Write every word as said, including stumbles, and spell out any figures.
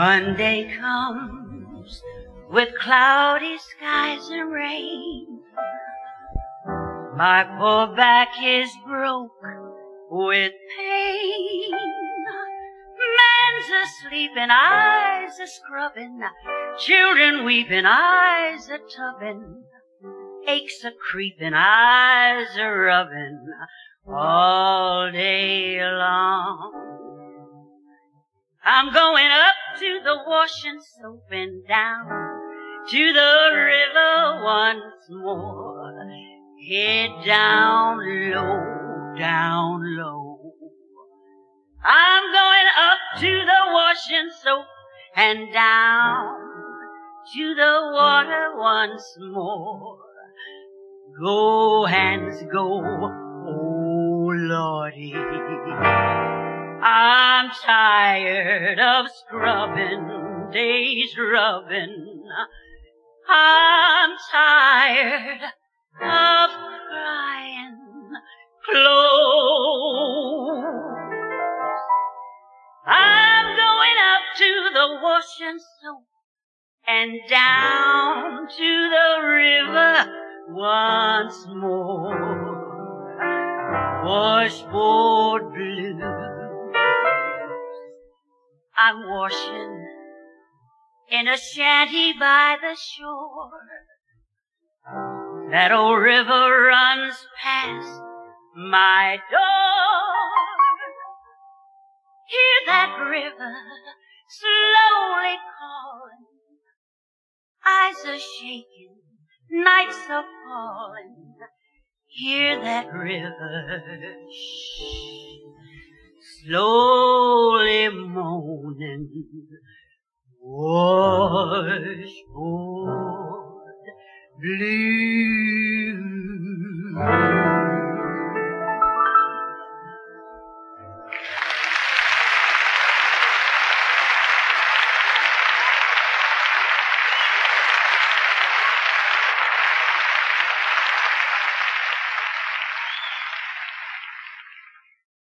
Monday comes with cloudy skies and rain. My poor back is broke with pain. Man's asleep and eyes a scrubbing, children weeping, eyes a tubbing, aches a creeping, eyes a rubbing all day long. I'm going up to the washing soap and down to the river once more. Head down low, down low. I'm going up to the washing soap and down to the water once more. Go, hands, go, oh Lordy. I'm tired of scrubbing, days rubbing. I'm tired of crying clothes. I'm going up to the washing soap and down to the river once more. Washboard blues. I'm washing in a shanty by the shore. That old river runs past my door. Hear that river slowly calling. Eyes are shaking, nights are falling. Hear that river shh, slowly moaning. Washboard blue.